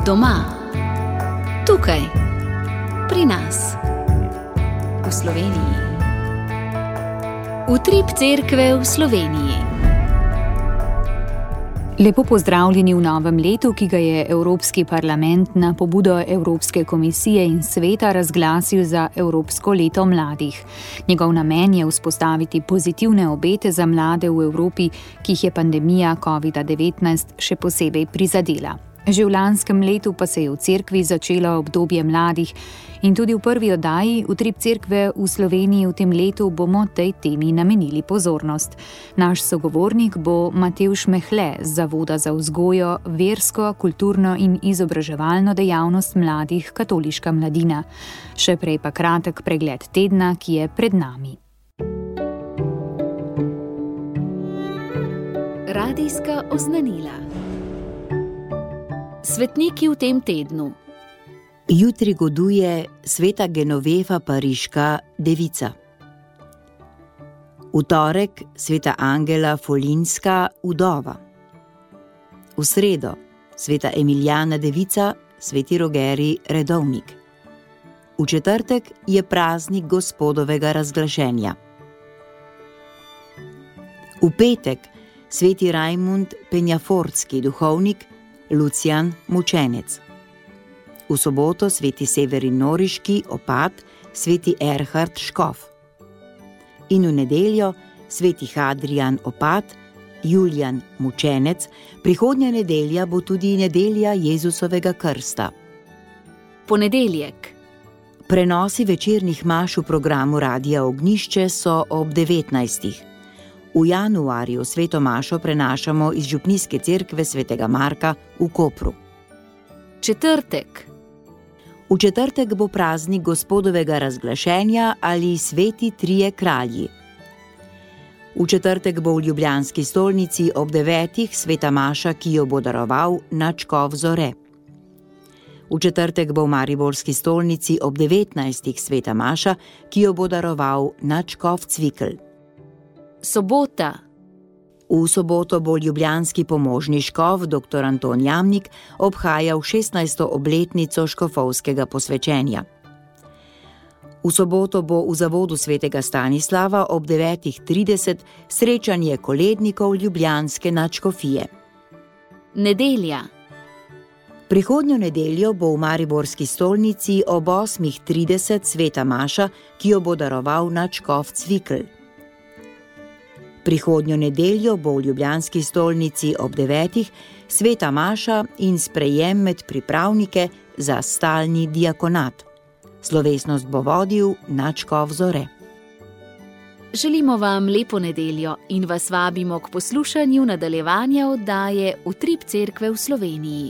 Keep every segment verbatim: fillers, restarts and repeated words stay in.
Doma, tukaj, pri nas, v Sloveniji. Utrip cerkve v Sloveniji. Lepo pozdravljeni v novem letu, ki ga je Evropski parlament na pobudo Evropske komisije in sveta razglasil za Evropsko leto mladih. Njegov namen je vzpostaviti pozitivne obete za mlade v Evropi, ki jih je pandemija covida devetnajst še posebej prizadela. Že v lanskem letu pa se je v cerkvi začelo obdobje mladih in tudi v prvi oddaji Utrip cerkve v Sloveniji v tem letu bomo tej temi namenili pozornost. Naš sogovornik bo Matevž Mehle z Zavoda za vzgojo, versko, kulturno in izobraževalno dejavnost mladih Katoliška mladina. Še prej pa kratek pregled tedna, ki je pred nami. Radijska oznanila. Svetniki v tem tednu. Jutri goduje sveta Genoveva Pariška devica. V torek sveta Angela Folinska vdova. V sredo sveta Emilijana devica, sveti Rogeri redovnik. V četrtek je praznik Gospodovega razglašenja. V petek sveti Rajmund Penjafortski duhovnik, Lucijan mučenec. V soboto sveti Severin Noriški opat, sveti Erhard škof. In v nedeljo sveti Hadrijan opat, Julijan mučenec, prihodnja nedelja bo tudi nedelja Jezusovega krsta. Ponedeljek. Prenosi večernih maš v programu Radia Ognjišče so ob devetnajstih. V januarju sveto mašo prenašamo iz župnijske cerkve svetega Marka v Kopru. Četrtek. V četrtek bo praznik Gospodovega razglašenja ali sveti trije kralji. V četrtek bo v ljubljanski stolnici ob devetih sveta maša, ki jo bo daroval nadškof Zore. V četrtek bo v mariborski stolnici ob devetnajstih sveta maša, ki jo bo daroval nadškof Cvikl. Sobota. V soboto bo ljubljanski pomožni škof dr. Anton Jamnik obhajal šestnajsto obletnico škofovskega posvečenja. V soboto bo v zavodu svetega Stanislava ob devetih trideset srečanje kolednikov ljubljanske nadškofije. Nedelja. Prihodnjo nedeljo bo v mariborski stolnici ob osmih trideset sveta maša, ki jo bo daroval nadškof Cvikl. Prihodnjo nedeljo bo v ljubljanski stolnici ob devetih sveta maša in sprejem med pripravnike za stalni diakonat. Slovesnost bo vodil nadškof Zore. Želimo vam lepo nedeljo in vas vabimo k poslušanju nadaljevanja oddaje Utrip cerkve v Sloveniji.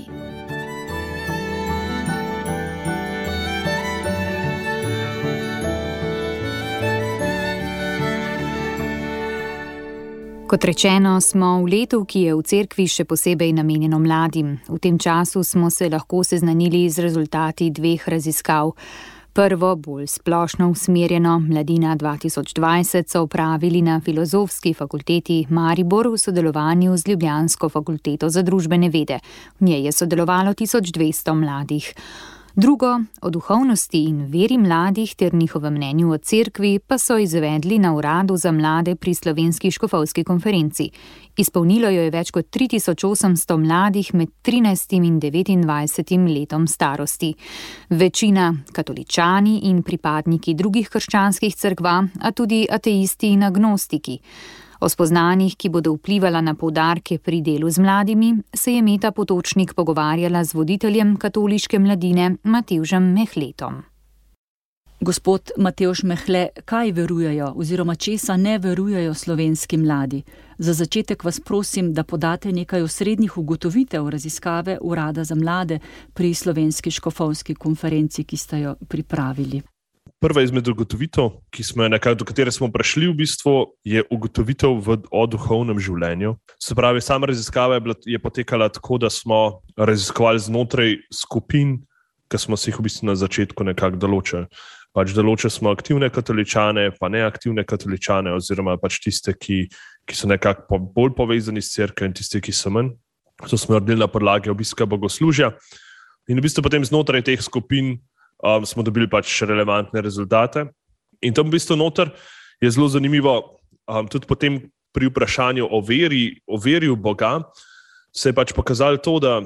Kot rečeno, smo v letu, ki je v cerkvi še posebej namenjeno mladim. V tem času smo se lahko seznanili z rezultati dveh raziskav. Prvo, bolj splošno usmerjeno, Mladina dva tisoč dvajset, so opravili na Filozofski fakulteti Maribor v sodelovanju z ljubljansko fakulteto za družbene vede. V njej je sodelovalo tisoč dvesto mladih. Drugo, o duhovnosti in veri mladih ter njihovem mnenju o cerkvi pa so izvedli na Uradu za mlade pri Slovenski škofovski konferenci. Izpolnilo jo je več kot tri tisoč osemsto mladih med trinajstim in devetindvajsetim letom starosti. Večina katoličani in pripadniki drugih krščanskih cerkva, a tudi ateisti in agnostiki. O spoznanjih, ki bodo vplivala na poudarke pri delu z mladimi, se je Meta Potočnik pogovarjala z voditeljem katoliške mladine Matevžem Mehletom. Gospod Matevž Mehle, kaj verujejo oziroma česa ne verujejo slovenski mladi? Za začetek vas prosim, da podate nekaj osrednjih ugotovitev raziskave Urada za mlade pri Slovenski škofovski konferenci, ki ste jo pripravili. Prva izmed ugotovitev, ki smo jo nekako, do katere smo prišli v bistvu, je ugotovitev v, o duhovnem življenju. Se pravi, sama raziskava je, bila, je potekala tako, da smo raziskovali znotraj skupin, ki smo si jih v bistvu na začetku nekako določili. Pač določili smo aktivne katoličane, pa neaktivne katoličane, oziroma pač tiste, ki, ki so nekako bolj povezani s cerkvijo in tiste, ki so manj. To smo naredili na podlagi obiska bogoslužja. In v bistvu potem znotraj teh skupin um, smo dobili pač relevantne rezultate. In tam v bistvu noter je zelo zanimivo, um, tudi potem pri vprašanju o veri, o veri v Boga, se je pač pokazalo to, da,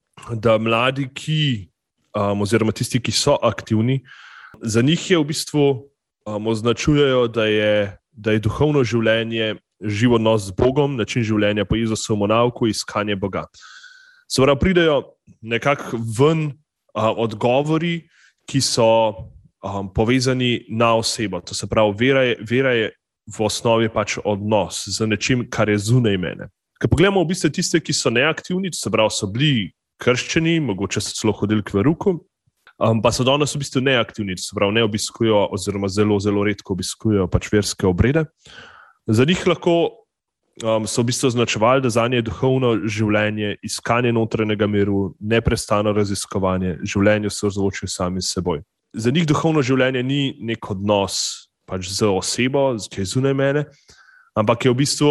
da mladi, ki, um, oziroma tisti, ki so aktivni, za njih je v bistvu um, označujejo, da je, da je duhovno življenje živ odnos z Bogom, način življenja po Jezusovem nauku, iskanje Boga. Se pravi, pridejo nekako ven uh, odgovori, ki so um, povezani na osebo. To se pravi, vera je, vera je v osnovi pač odnos z nečim, kar je zunaj mene. Ko pogledamo v bistvu tiste, ki so neaktivni, to se pravi, so bili krščeni, mogoče so celo hodili k veruku, um, pa so danes v bistvu neaktivni, to se pravi, ne obiskujo oziroma zelo, zelo redko obiskujo pač verske obrede. Za njih lahko um, so v bistvu označevali, da zanje je duhovno življenje, iskanje notranjega miru, neprestano raziskovanje, življenje se ozvočijo sami s seboj. Za njih duhovno življenje ni nek odnos pač z osebo, ki je zunaj mene, ampak je v bistvu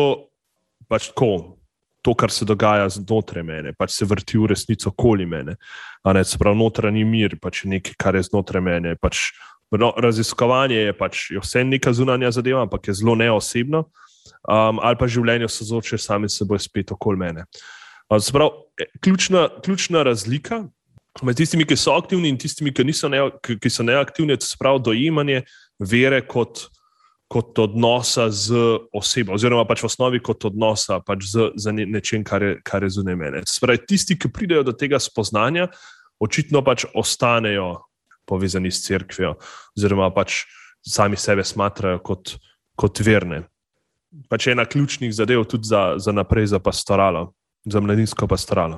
pač tako, to, kar se dogaja znotraj mene, pač se vrti v resnico okoli mene. A ne, se pravi, notranji mir pač je nekaj, kar je znotraj mene. Pač, no, raziskovanje je pač je vse neka zunanja zadeva, ampak je zelo neosebno, um, ali pa življenje se zoče sami s seboj spet okoli mene. Um, se pravi, ključna, ključna razlika med tistimi, ki so aktivni in tistimi, ki, niso ne, ki, ki so neaktivni, to se pravi dojemanje vere kot, kot odnosa z osebo, oziroma pač v osnovi kot odnosa pač z, z nečim, kar je, kar je zunaj mene. Se pravi, tisti, ki pridejo do tega spoznanja, očitno pač ostanejo povezani s cerkvijo, oziroma pač sami sebe smatrajo kot, kot verne. Pač ena ključnih zadev tudi za, za naprej za pastoralo, za mladinsko pastoralo.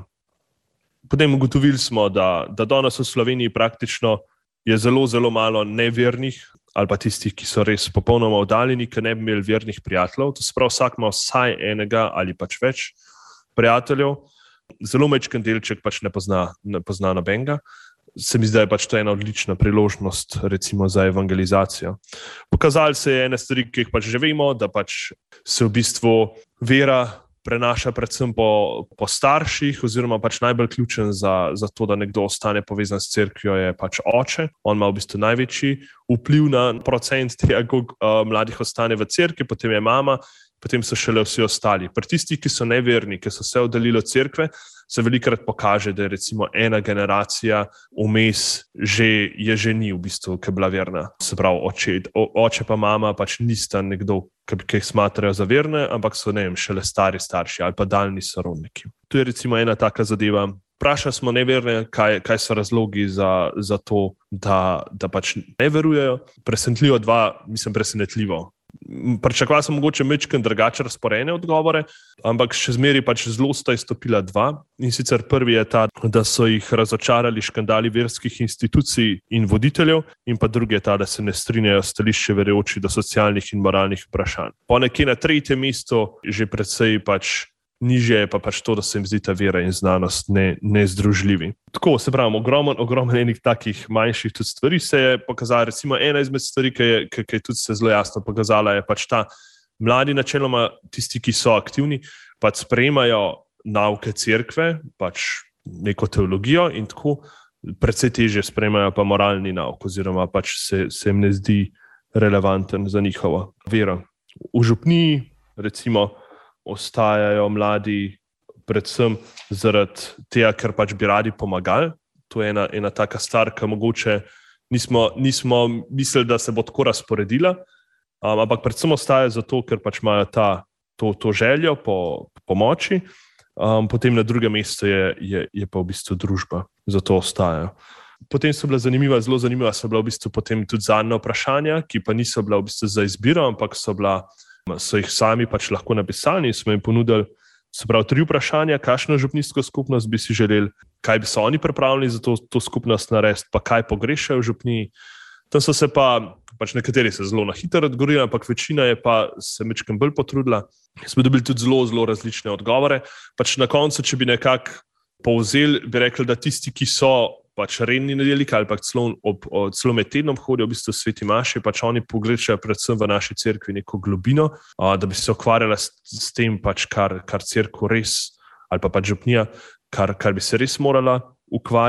Potem ugotovili smo, da, da danes v Sloveniji praktično je zelo, zelo malo nevernih ali pa tistih, ki so res popolnoma oddaljeni, ki ne bi imeli vernih prijateljev. To se pravi, vsak ima vsaj enega ali pač več prijateljev. Zelo majčken delček pač ne pozna, ne pozna nobenega. Se mi zdi, da je pač to ena odlična priložnost recimo za evangelizacijo. Pokazali se je ene stvari, ki jih pač že vemo, da pač se v bistvu vera prenaša predvsem po, po starših, oziroma pač najbolj ključen za, za to, da nekdo ostane povezan s cerkvijo, je pač oče. On ima v bistvu največji vpliv na procent tega, koliko uh, mladih ostane v cerkvi, potem je mama, potem so šele vsi ostali. Pri tistih, ki so neverni, ki so se oddaljili od cerkve, se velikokrat pokaže, da je recimo ena generacija vmes že je že ni v bistvu, ki je bila verna. Se pravi, oče, oče pa mama pač nista nekdo, ki, ki jih smatrajo za verne, ampak so, ne vem, šele stari starši ali pa daljni sorodniki. Tu je recimo ena taka zadeva. Vprašali smo neverne, kaj, kaj so razlogi za, za to, da, da pač ne verujejo. Presenetljivo dva, mislim presenetljivo. Pričakoval sem mogoče majčkeno drugače razporejene odgovore, ampak še zmeraj pač zelo sta izstopila dva. In sicer prvi je ta, da so jih razočarali škandali verskih institucij in voditeljev, in pa drugi je ta, da se ne strinjajo stališče verujočih do socialnih in moralnih vprašanj. Po nekje na tretjem mestu že precej pač nižje je pa pač to, da se jim zdi ta vera in znanost ne, nezdružljivi. Tako, se pravi, ogromen, ogromen enih takih manjših tudi stvari se je pokazala. Recimo ena izmed stvari, ki je, ki, ki je tudi se zelo jasno pokazala, je pač ta mladi načeloma, tisti, ki so aktivni, pač sprejemajo nauke cerkve, pač neko teologijo in tako precej težje sprejemajo pa moralni nauk, oziroma pač se, se jim ne zdi relevanten za njihovo vero. V župniji, recimo, ostajajo mladi predvsem zaradi tega, ker pač bi radi pomagali. To je ena, ena taka stvar, ki mogoče nismo, nismo mislili, da se bo tako razporedila, um, ampak predvsem ostajajo zato, ker pač imajo ta, to, to željo po pomoči. Um, potem na drugem mestu je, je, je pa v bistvu družba, zato ostajajo. Potem so bila zanimiva, zelo zanimiva so bila v bistvu potem tudi zadnja vprašanja, ki pa niso bila v bistvu za izbiro, ampak so bila so jih sami pač lahko napisali in smo jim ponudili, se pravi, tri vprašanja, kakšno župnijsko skupnost bi si želeli, kaj bi se oni pripravili za to, to skupnost narediti, pa kaj pogrešajo v župniji. Tam so se pa, pač nekateri se zelo na hitro odgovorili, ampak večina je pa se majčkeno bolj potrudila. Smo dobili tudi zelo, zelo različne odgovore. Pač na koncu, če bi nekako povzeli, bi rekli, da tisti, ki so pač redni nedeljniki ali pa celo, ob, celo med tednom hodijo v bistvu sveti maši, pač oni pogrešajo predvsem v naši cerkvi neko globino, a, da bi se ukvarjala s, s tem, pač, kar, kar cerkev res, ali pa pač župnija, kar, kar bi se res morala ukvarjati.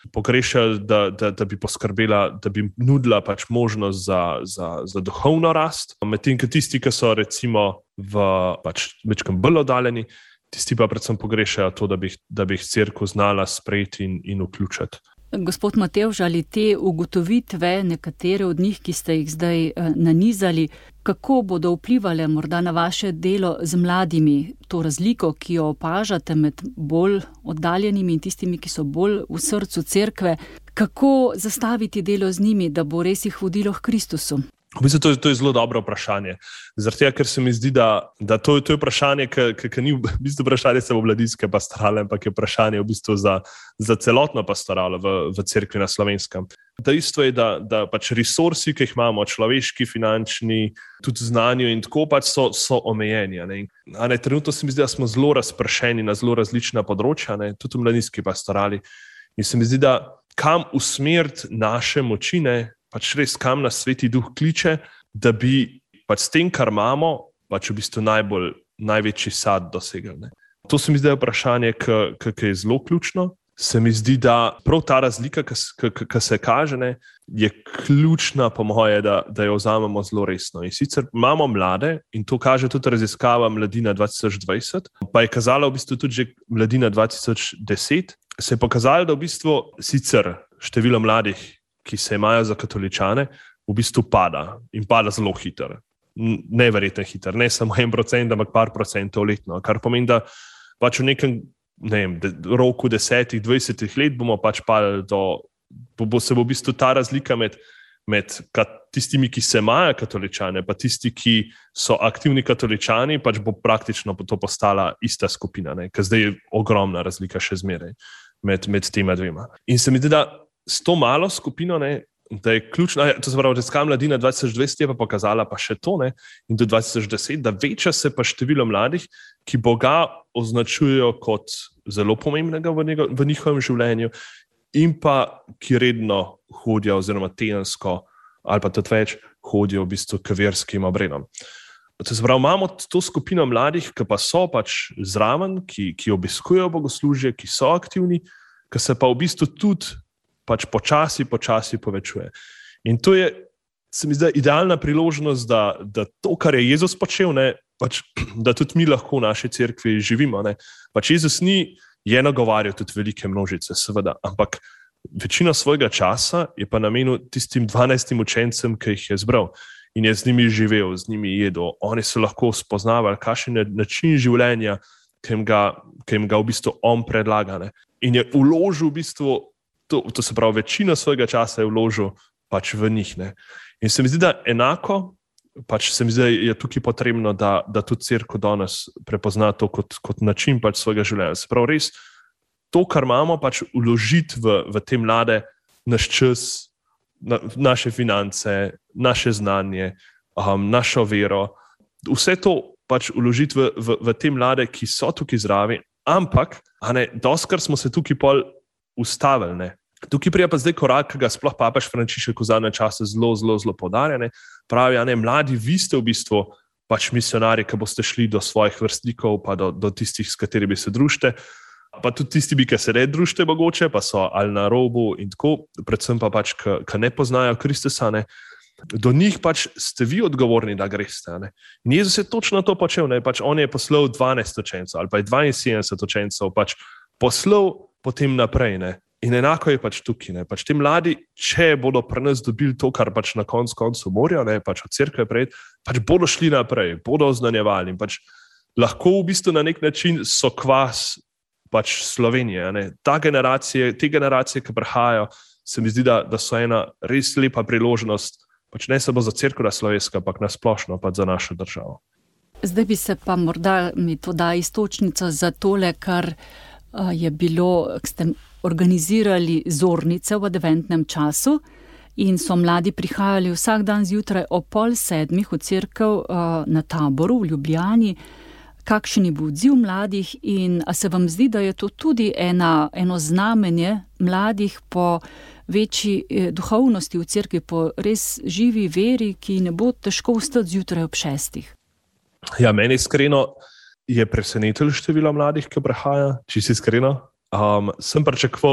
pogrešali, da, da, da bi poskrbela, da bi nudila pač možnost za, za, za duhovno rast. Medtem, ko tisti, ki so recimo v pač večkrat bolj oddaljeni, tisti pa predvsem pogrešajo to, da bi, da bi jih cerkev znala sprejeti in, in vključiti. Gospod Matevž, ali te ugotovitve, nekatere od njih, ki ste jih zdaj nanizali, kako bodo vplivali morda na vaše delo z mladimi, to razliko, ki jo opažate med bolj oddaljenimi in tistimi, ki so bolj v srcu cerkve, kako zastaviti delo z njimi, da bo res jih vodilo k Kristusu? V bistvu to je, to je zelo dobro vprašanje. Zaradi tega, ker se mi zdi, da, da to, to je vprašanje, ki ni v bistvu vprašanje samo mladinske pastorale, ampak je vprašanje v bistvu za, za celotno pastoralo v, v cerkvi na Slovenskem. Dejstvo je, da, da pač resursi, ki jih imamo, človeški, finančni, tudi znanju in tako pač so, so omejeni. Ne? A ne, trenutno se mi zdi, da smo zelo razpršeni na zelo različna področja, ne? Tudi v mladinski pastorali. In se mi zdi, da kam usmeriti naše moči, ne? Pač res kam nas Sveti Duh kliče, da bi pač s tem, kar imamo, pač v bistvu najbolj, največji sad dosegli. Ne. To se mi zdi vprašanje, ki je zelo ključno. Se mi zdi, da prav ta razlika, ki se kaže, ne, je ključna po moje, da, da jo vzamemo zelo resno. In sicer imamo mlade, in to kaže tudi raziskava Mladina dva tisoč dvajset, pa je kazala v bistvu tudi že Mladina dva tisoč deset, se je pokazalo, da v bistvu sicer število mladih, ki se imajo za katoličane, v bistvu pada in pada zelo hitro. Neverjetno hitro, ne samo en procent, ampak par procentov letno, kar pomeni, da pač v nekem ne vem, roku desetih, dvajsetih let bomo pač padali do, bo, bo se bo v bistvu ta razlika med, med tistimi, ki se imajo katoličane, pa tisti, ki so aktivni katoličani, pač bo praktično to postala ista skupina, ne? Ker zdaj je ogromna razlika še zmeraj med, med tema dvema. In se mi zdi, da s to malo skupino, ne, da je ključno, to se pravi, raziskava Mladina dva tisoč dvajset je pa pokazala pa še to, ne, in do dva tisoč deset, da veča se pa število mladih, ki Boga označujejo kot zelo pomembnega v, njego, v njihovem življenju in pa ki redno hodijo oziroma tedensko ali pa tudi več hodijo v bistvu k verskim obredom. To se pravi, imamo to skupino mladih, ki pa so pač zraven, ki, ki obiskujejo bogoslužje, ki so aktivni, ki se pa v bistvu tudi pač počasi, počasi povečuje. In to je, se mi zdi, idealna priložnost, da, da to, kar je Jezus počel, ne, pač, da tudi mi lahko v naši cerkvi živimo. Ne. Pač Jezus ni je nagovarjal tudi velike množice, seveda, ampak večino svojega časa je pa namenil tistim dvanajstim učencem, ki jih je zbral in je z njimi živel, z njimi jedel. Oni so lahko spoznavali, kakšen je način življenja, ki jim ga, ki jim ga v bistvu on predlaga. Ne. In je vložil v bistvu To, to se pravi, večino svojega časa je vložil pač v njih. Ne. In se mi zdi, da enako, pač se mi zdi, da je tukaj potrebno, da, da tudi cerkev danes prepozna to kot, kot način pač svojega življenja. Se pravi, res to, kar imamo, pač vložiti v, v te mlade, naš čas, na, naše finance, naše znanje, um, našo vero, vse to pač vložiti v, v, v te mlade, ki so tukaj zraven, ampak, a ne, doskrat smo se tukaj pol ustavili, ne. Tukaj prija pa zdaj korak, ki ga sploh papež Frančišek v zadnje čase zelo, zelo, zelo poudarja, ne. Pravi, a ne, mladi, vi ste v bistvu pač misionarji, ki boste šli do svojih vrstnikov, pa do, do tistih, s katerimi se družite, pa tudi tisti, ki se ne družite mogoče, pa so ali na robu in tako, predvsem pa pač, ki ne poznajo Kristusa, ne. Do njih pač ste vi odgovorni, da greste. Ne. In Jezus je točno to počel, ne. Pač on je poslal dvanajst učencev ali pa je dvainsedemdeset učencev, pač poslal potem naprej, ne. In enako je pač tukaj, ne. Pač ti mladi, če bodo pri nas dobili to, kar pač na koncu koncu morajo, ne, pač od cerkve prejeti, pač bodo šli naprej, bodo oznanjevali in pač lahko v bistvu na nek način so kvas pač Slovenije, ne. Ta generacije, te generacije, ki prihajajo, se mi zdi, da, da so ena res lepa priložnost, pač ne samo za cerkev na Slovensko, ampak na splošno pač za našo državo. Zdaj bi se pa morda mi to da istočnico za tole, kar je bilo, ste organizirali zornice v adventnem času in so mladi prihajali vsak dan zjutraj o pol sedmih v cerkev na Taboru v Ljubljani. Kakšen je bil odziv mladih in a se vam zdi, da je to tudi ena, eno znamenje mladih po večji duhovnosti v cerkvi, po res živi veri, ki ne bo težko vstati zjutraj ob šestih? Ja, meni iskreno je presenetilo število mladih, ki prihaja, čisto iskreno. Um, sem pričakoval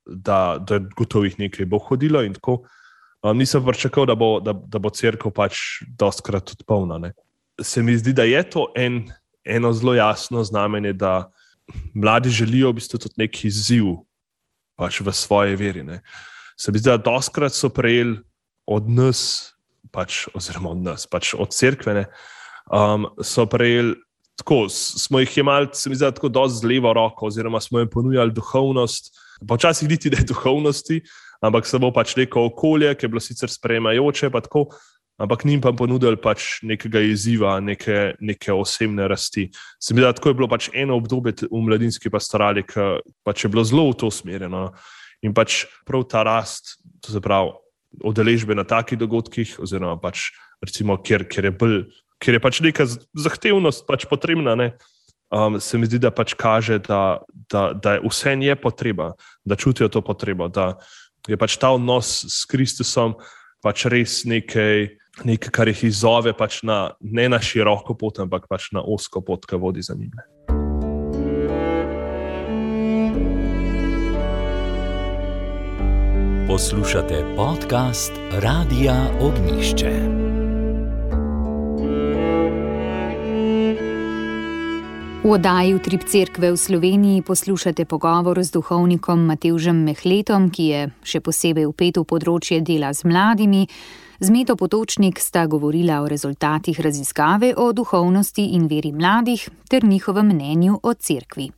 da, da gotovih nekaj bo hodilo in tako. Um, nisem pričakoval, da bo, da, da bo cerkev pač dostkrat tudi polna. Ne. Se mi zdi, da je to en, eno zelo jasno znamenje, da mladi želijo v bistvu tudi nek izziv pač v svoje veri. Ne. Se mi zdi, da dostkrat so prejeli od nas, pač, oziroma od nas, pač od cerkve, ne, um, so prejeli tako, smo jih jemali, se mi zdi, tako dosti z levo roko, oziroma smo jim ponujali duhovnost, pa včasih niti ne duhovnosti, ampak samo pač neko okolje, ki je bilo sicer sprejemajoče, pa tako, ampak njim pa ponudili pač nekega izziva, neke, neke osebne rasti. Se mi zdi, tako je bilo pač eno obdobje v mladinski pastorali, ki pač je bilo zelo v to smerjeno. In pač prav ta rast, to se pravi, udeležbe na takih dogodkih, oziroma pač recimo, kjer, kjer je bolj, ker je pač neka zahtevnost pač potrebna, ne? Um, se mi zdi, da pač kaže, da, da, da je vse je potreba, da čutijo to potrebo, da je pač ta odnos s Kristusom pač res nekaj, nekaj kar jih izzove pač na, ne na široko pot, ampak pač na ozko pot, ki vodi za njim. Poslušate podcast Radia Ognjišče. V oddaji Utrip cerkve v Sloveniji poslušate pogovor z duhovnikom Matevžem Mehletom, ki je še posebej vpet v področje dela z mladimi. Z Meto Potočnik sta govorila o rezultatih raziskave o duhovnosti in veri mladih ter njihovem mnenju o cerkvi.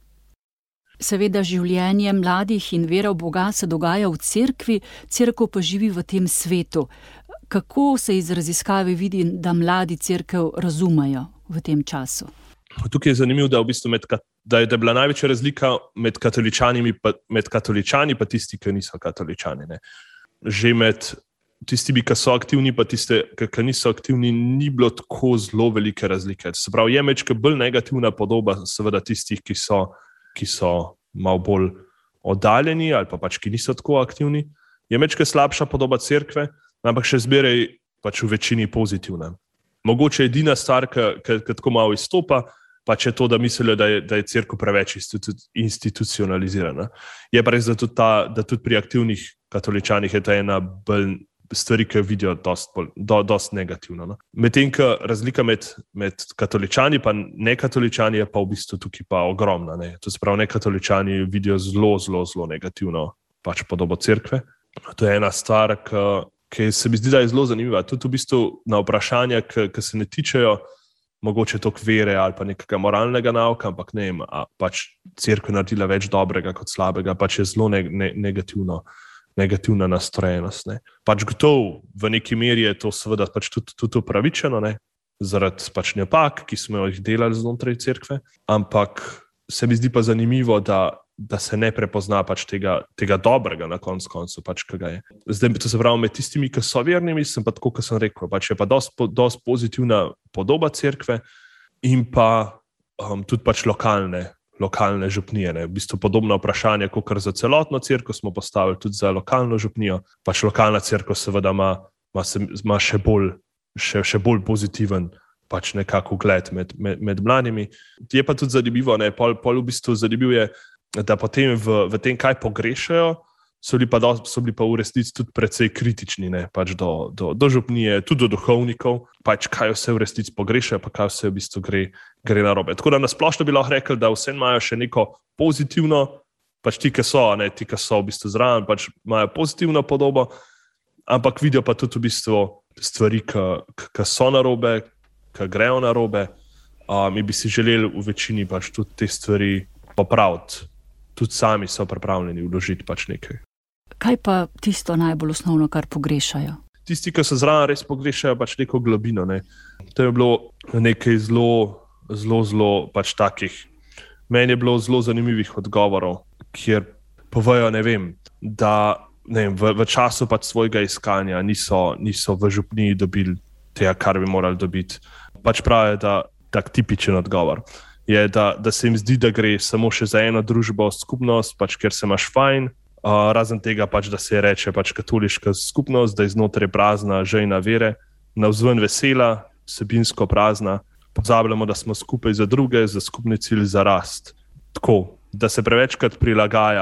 Seveda življenje mladih in vera v Boga se dogaja v cerkvi, cerkev pa živi v tem svetu. Kako se iz raziskave vidi, da mladi cerkev razumejo v tem času? Tukaj je zanimivo, da, v bistvu med, da, je, da je bila največja razlika med katoličani pa, med katoličani pa tisti, ki niso katoličani. Ne. Že med tistimi, ki so aktivni, pa tiste, ki niso aktivni, ni bilo tako zelo velike razlike. Se pravi, je mečka bolj negativna podoba seveda tistih, ki so, ki so malo bolj oddaljeni ali pa pač, ki niso tako aktivni. Je mečka slabša podoba cerkve, ampak še zmeraj pač v večini pozitivna. Mogoče edina stvar, ki tako malo izstopa, pač je to, da mislijo, da je, da je cerkev preveč institucionalizirana. Je pa res, da tudi, ta, da tudi pri aktivnih katoličanih je ta ena bolj stvari, ki jo vidijo dosti, do, dosti negativno. No. Medtem, ko razlika med, med katoličani pa nekatoličani je pa v bistvu tukaj pa ogromna. Ne. To se pravi, nekatoličani vidijo zelo, zelo, zelo negativno pač podobo cerkve. To je ena stvar, ki, ki se mi zdi, da je zelo zanimiva. Tudi v bistvu na vprašanja, ki, ki se ne tičejo mogoče toliko vere ali pa nekega moralnega nauka, ampak ne vem, a pač cerkev naredila več dobrega kot slabega, pač je zelo ne, ne, negativno, negativna nastrojenost. Ne. Pač gotovo v neki meri je to seveda pač tudi, tudi upravičeno, ne, zaradi pač napak, ki smo jih delali znotraj cerkve, ampak se mi zdi pa zanimivo, da da se ne prepozna pač tega, tega dobrega na koncu koncu, pač kaj je. Zdaj, to se pravi, med tistimi, ki so vernimi, sem pa tako, kot sem rekel, pač je pa dosti, dosti pozitivna podoba cerkve in pa um, tudi pač lokalne, lokalne župnije. Ne. V bistvu podobno vprašanje, kot za celotno cerkev smo postavili tudi za lokalno župnijo. Pač lokalna cerkev seveda ima, ima, ima še, bolj, še, še bolj pozitiven pač nekako ugled med, med, med mladimi. Je pa tudi zanimivo, ne, pol, pol v bistvu zanimivo je, da potem v, v tem, kaj pogrešajo, so bili pa, do, so bili pa v resnici tudi precej kritični, ne, pač do, do, do župnije, tudi do duhovnikov, pač kaj vse v resnici pogrešajo, pa kaj vse v bistvu gre, gre narobe. Tako da nasplošno bi lahko rekli, da vse imajo še neko pozitivno, pač ti, ki so, ne, ti, ki so v bistvu zraven, pač imajo pozitivno podobo, ampak vidijo pa tudi v bistvu stvari, ki, ki so narobe, ki grejo narobe, um, in bi si želeli v večini pač tudi te stvari popraviti. Tudi sami so pripravljeni vložiti pač nekaj. Kaj pa tisto najbolj osnovno, kar pogrešajo? Tisti, ki so zraven, res pogrešajo pač neko globino. Ne. To je bilo nekaj zelo, zelo, zelo pač takih. Meni je bilo zelo zanimivih odgovorov, kjer povejo, ne vem, da ne vem, v, v času pač svojega iskanja niso, niso v župniji dobili tega, kar bi morali dobiti. Pač pravijo, da tak tipičen odgovor je, da, da se jim zdi, da gre samo še za eno družbo, skupnost, pač, kjer se imaš fajn, uh, razen tega, pač, da se reče pač katoliška skupnost, da je znotraj prazna žejna vere, navzven vesela, vsebinsko prazna, pozabljamo, da smo skupaj za druge, za skupni cilj, za rast. Tako, da se prevečkrat prilagaja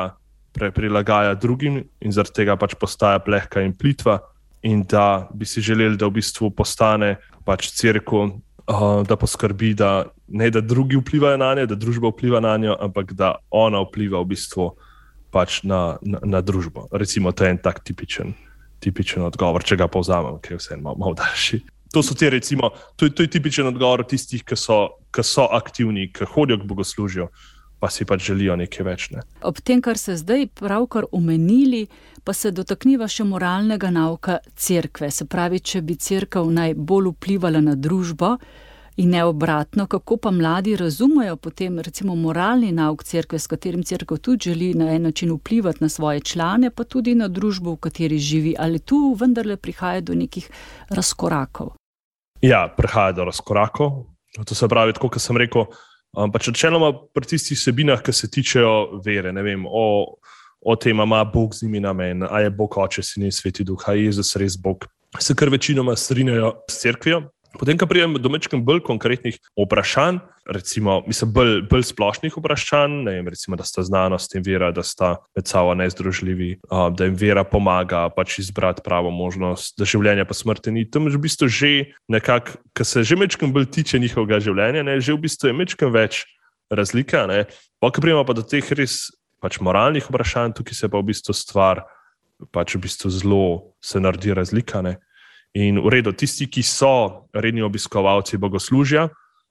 pre, prilagaja drugim in zaradi tega pač postaja plehka in plitva, in da bi si želeli, da v bistvu postane pač cerkev, uh, da poskrbi, da ne da drugi vplivajo na njo, da družba vpliva na njo, ampak da ona vpliva v bistvu pač na, na, na družbo. Recimo, to je en tak tipičen, tipičen odgovor, če ga povzamem, ki je vse malo, malo daljši. To so ti, recimo, to je, to je tipičen odgovor tistih, ki so, ki so aktivni, ki hodijo k bogoslužju, pa si pač želijo nekaj več. Ne. Ob tem, kar se zdaj pravkar omenili, pa se dotakniva še moralnega nauka cerkve. Se pravi, če bi cerkev naj bolj vplivala na družbo in ne obratno, kako pa mladi razumejo potem recimo moralni nauk cerkve, s katerim cerkev tudi želi na en način vplivati na svoje člane, pa tudi na družbo, v kateri živi. Ali tu vendarle prihaja do nekih razkorakov? Ja, prihaja do razkorakov. To se pravi, tako kot sem rekel, Um, pač načeloma pri tistih vsebinah, ki se tičejo vere, ne vem, o, o tem, ima Bog z njimi namen, a je Bog Oče, Sin in Sveti Duh, a je Jezus res Bog, se kar večinoma strinjajo s cerkvijo. Potem, ko pridem do mečkem bolj konkretnih vprašanj, recimo, mislim, bolj, bolj splošnih vprašanj, ne vem, recimo, da sta znanost in vera, da sta med sabo nezdružljivi, um, da jim vera pomaga pač izbrati pravo možnost, da življenje pa smrti ni. Tam v bistvu že nekako, ko se že mečkem bolj tiče njihovega življenja, ne, že v bistvu je mečkem več razlika. Ne. Pa, ko pridemo pa do teh res pač moralnih vprašanj, tukaj se pa v bistvu stvar pač v bistvu zelo se naredi razlika, ne. In v redu, tisti, ki so redni obiskovalci bogoslužja,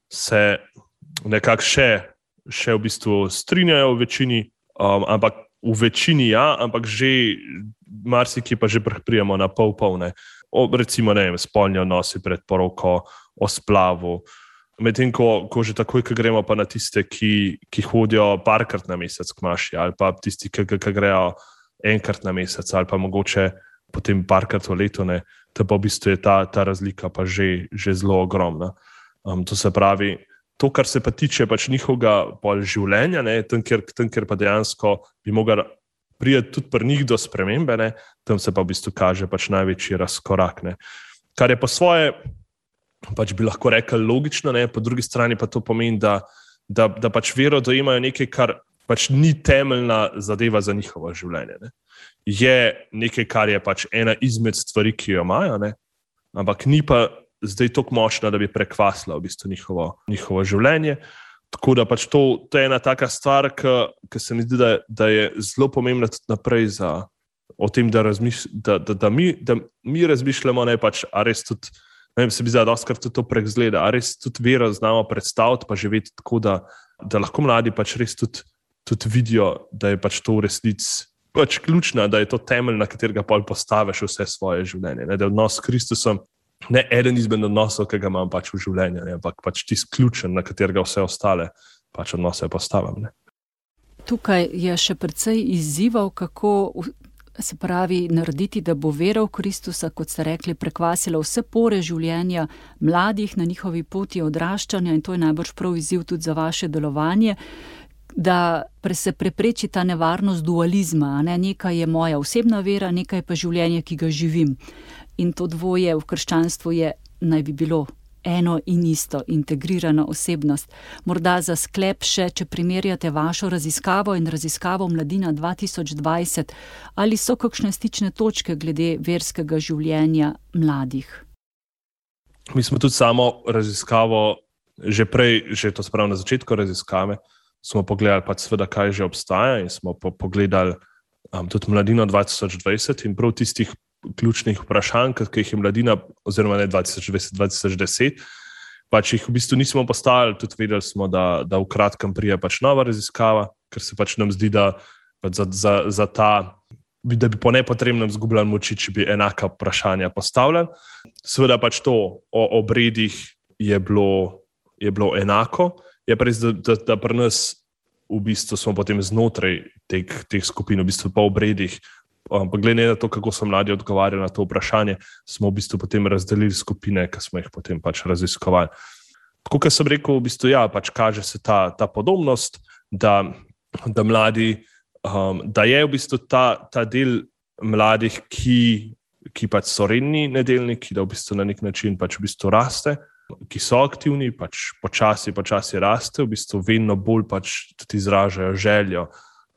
se nekako še, še v bistvu strinjajo v večini, um, ampak v večini ja, ampak že marsikje pa že prijemo na pol polne. O, recimo, ne vem, spolni odnosi pred poroko, o splavu. Medtem ko, ko že takoj, ko gremo pa na tiste, ki, ki hodijo parkrat na mesec k maši, ali pa tisti, ki, ki grejo enkrat na mesec, ali pa mogoče potem parkrat v letu, ne, da pa v bistvu je ta, ta razlika pa že, že zelo ogromna. Um, to se pravi, to, kar se pa tiče pač njihovega življenja, ne, tam, kjer, tam, kjer pa dejansko bi mogla priti tudi pri njih do spremembe, ne, tam se pa v bistvu kaže pač največji razkorak. Ne. Kar je pa svoje, pač bi lahko rekel logično, ne, po drugi strani pa to pomeni, da, da, da pač vero dojemajo nekaj, kar pač ni temeljna zadeva za njihovo življenje. Ne. Je nekaj, kar je pač ena izmed stvari, ki jo imajo, ne? Ampak ni pa zdaj tako močna, da bi prekvasila v bistvu njihovo, njihovo življenje. Tako da pač to, to je ena taka stvar, ki se mi zdi, da, da je zelo pomembna tudi naprej za, o tem, da, razmišlj, da, da, da, mi, da mi razmišljamo, ne pač, a res tudi, ne vem, se mi zdi, da dostakrat tudi to prek zgleda, a res tudi vero znamo predstaviti, pa živeti tako, da, da lahko mladi pač res tudi, tudi vidijo, da je pač to v resnici pač ključna, da je to temelj, na katerega pol postaviš vse svoje življenje. Ne? Da je odnos s Kristusom ne eden izmed odnosov, ki ga imam pač v življenju, ne? Ampak pač tisti ključen, na katerega vse ostale pač odnose postavim. Ne? Tukaj je še precej izzivov, kako se pravi narediti, da bo vera v Kristusa, kot ste rekli, prekvasila vse pore življenja mladih na njihovi poti odraščanja, in to je najbrž prav izziv tudi za vaše delovanje, da se prepreči ta nevarnost dualizma, ne? Nekaj je moja osebna vera, nekaj pa življenje, ki ga živim. In to dvoje v krščanstvu je, naj bi bilo eno in isto, integrirana osebnost. Morda za sklep še, če primerjate vašo raziskavo in raziskavo Mladina dva tisoč dvajset, ali so kakšne stične točke glede verskega življenja mladih? Mi smo tudi samo raziskavo, že prej, že to spravo na začetku raziskave, smo pogledali pač seveda, kaj že obstaja, in smo po, pogledali um, tudi Mladino dva tisoč dvajset in prav tistih ključnih vprašanj, ki jih je Mladina, oziroma ne dva tisoč dvajset, dva tisoč deset, pač jih v bistvu nismo postavili, tudi vedeli smo, da, da v kratkem prije pač nova raziskava, ker se pač nam zdi, da pač za, za, za ta, da bi po nepotrebnem zgubljali moči, če bi enaka vprašanja postavljali. Seveda pač to o obredih je bilo, je bilo enako. Je pa res, da, da, da pri nas v bistvu smo potem znotraj teh, teh skupin, v bistvu pa v obredih, um, pa glede na to, kako so mladi odgovarjali na to vprašanje, smo v bistvu potem razdelili skupine, ki smo jih potem pač raziskovali. Tako, kot sem rekel, v bistvu ja, pač kaže se ta, ta podobnost, da, da mladi, um, da je v bistvu ta, ta del mladih, ki, ki pač so redni nedeljniki, da v bistvu na nek način pač v bistvu raste, ki so aktivni, pač počasi, počasi raste, v bistvu vedno bolj pač tudi izražajo željo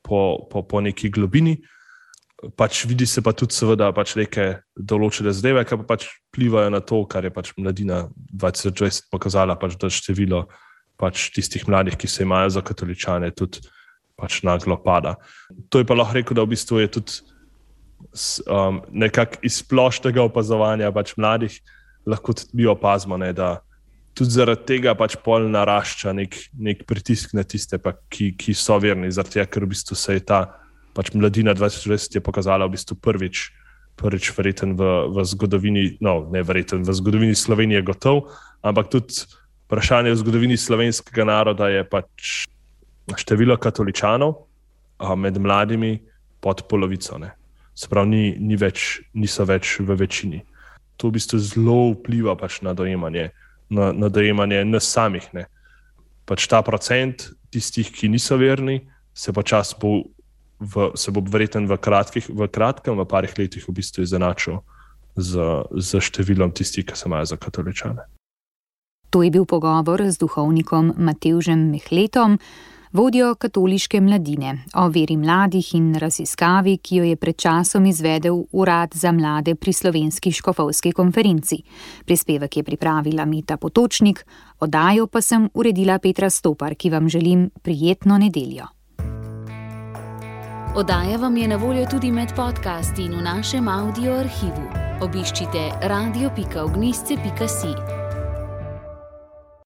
po, po, po neki globini. Pač vidi se pa tudi seveda pač neke določene zadeve, ki pa pač vplivajo na to, kar je pač mladina dva tisoč dvajset pokazala, pač, da število pač tistih mladih, ki se imajo za katoličane, tudi pač naglo pada. To je pa lahko rekel, da v bistvu je tudi um, nekako iz splošnega opazovanja pač mladih lahko tudi mi opazimo, ne, da tudi zaradi tega pač pol narašča nek, nek pritisk na tiste, pa, ki, ki so verni, zaradi tega, ker v bistvu se je ta pač mladina dva tisoč dvajset je pokazala v bistvu prvič, prvič verjeten v, v zgodovini, no, ne verjeten v zgodovini Slovenije gotov, ampak tudi vprašanje v zgodovini slovenskega naroda je pač število katoličanov med mladimi pod polovico. Ne. Se pravi, ni, ni več, niso več v večini. To v bistvu zelo vpliva pač na dojemanje, na, na dojemanje nas samih. Ne. Pač ta procent tistih, ki niso verni, se počas bo V, se bo verjeten v, kratkih, v kratkem, v parih letih v bistvu izenačil z, z številom tistih, ki se imajo za katoličane. To je bil pogovor z duhovnikom Matevžem Mehletom, vodjo katoliške mladine, o veri mladih in raziskavi, ki jo je pred časom izvedel Urad za mlade pri Slovenski škofovski konferenci. Prispevek je pripravila Meta Potočnik, oddajo pa sem uredila Petra Stopar, ki vam želim prijetno nedeljo. Oddaja vam je na voljo tudi med podcasti in v našem audio arhivu. Obiščite radio pika ognjišče pika si.